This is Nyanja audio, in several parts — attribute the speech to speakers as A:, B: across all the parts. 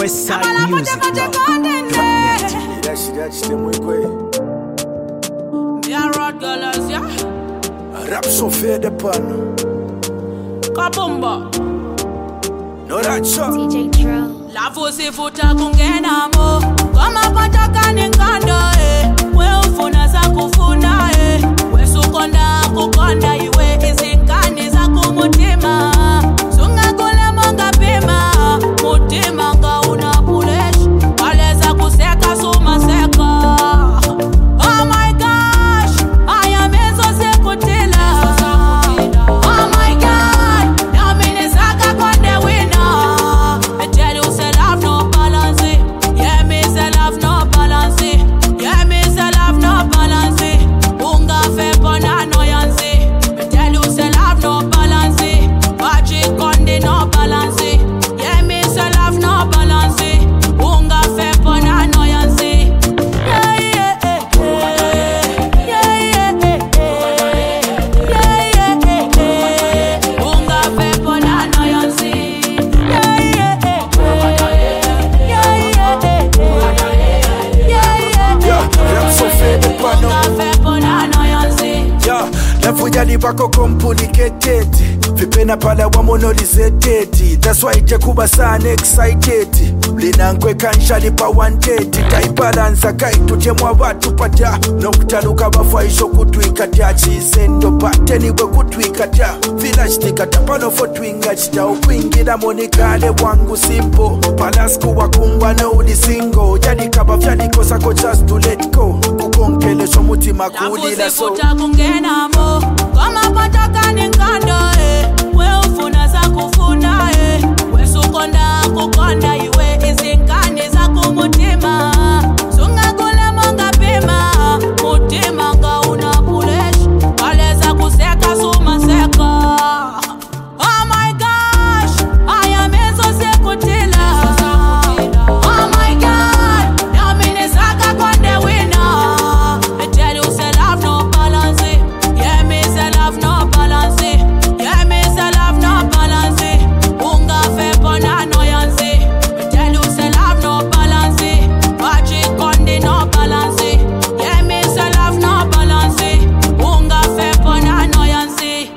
A: Westside Music Blog.
B: Rap so fair the pan.
C: Kabumba.
B: No that shot.
D: DJ Dro.
C: La fosse futa kungena mo. Kama pataka ningando we ufuna za kufuna we sukonda kukonda iwe izinkani za kumutima. Sunga kule monga pima. Mutima nga unapulesh. Waleza kuseka suma seka. Oh my gosh, I am so sekutila. Oh my God, now me saka konde winner. I tell you say love no balance. Yeah me say love no balance. Yeah me say love no balance. Unga fe pona annoyance. I tell you say love no balance. Patrick konde no balance. Yeah me say love no balance. Unga fe pona annoyance.
B: Nafujani bako complicated. Vipena pala wa monolizeteti. That's why jakuba sana excited. Linankwe kanshali pa 130. Taibalanza kaitujemwa watu paja. Nokutaluka bafaisho kutwikata. Chisendo pateni we kutwikata. Village tikata pano for twingachita. Upingira monikale wangu simple. Palasku wakumba na udi single. Jadi kaba vyani kosa ko just to let go. Kukonkele shomuti makuli la so.
C: Kama pataka ningando we ufuna za kufuna we sukonda kukonda iwe izinkani za kumutima. Sunga kule monga pima. Mutima nga unapulesh. Waleza kuseka suma seka. Oh my gosh, I am so sekutila. Oh my God, now me saka konde winner. I tell you say love no balance. Yeah me say love no balance. Yeah me say love no balance. Unga fe pona annoyance. I tell you say love no balance. Patrick konde no balance. Yeah me say love no balance. Unga fe pona annoyance.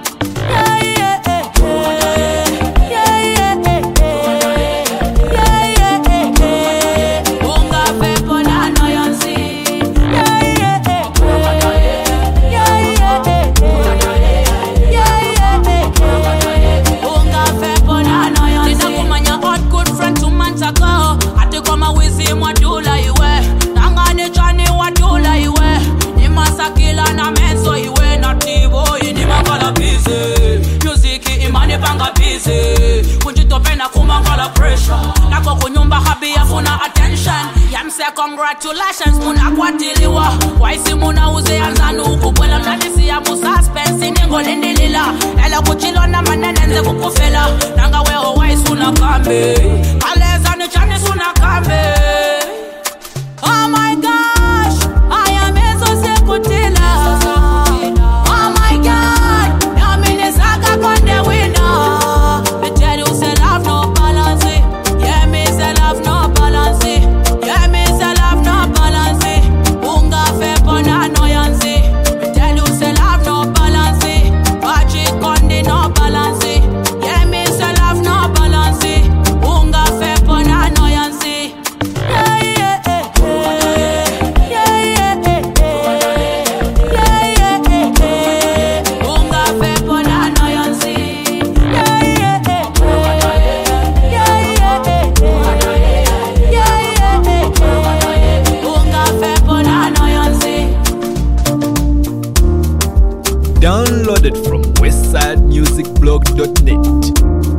C: Congratulations, muna kwatiliwa. Waisi muna uze anzanu ukubwela. Mnadisi ya musaspensi ningo lindilila. Ela kuchilo na manenenze kukufela. Nanga weho waisi unakambe. Kaleza ni chani sunakambe. Oh my gosh, I am so sekutila. Oh my God, now me saka konde winner. I tell you say love no balance. Yeah me say love no balance. Yeah me say love no balance. Unga fe pona annoyance. I tell you say love no balance. Patrick konde no balance. Yeah me say love no balance. Unga fe pona annoyance.
A: Downloaded from westsidemusicblog.net.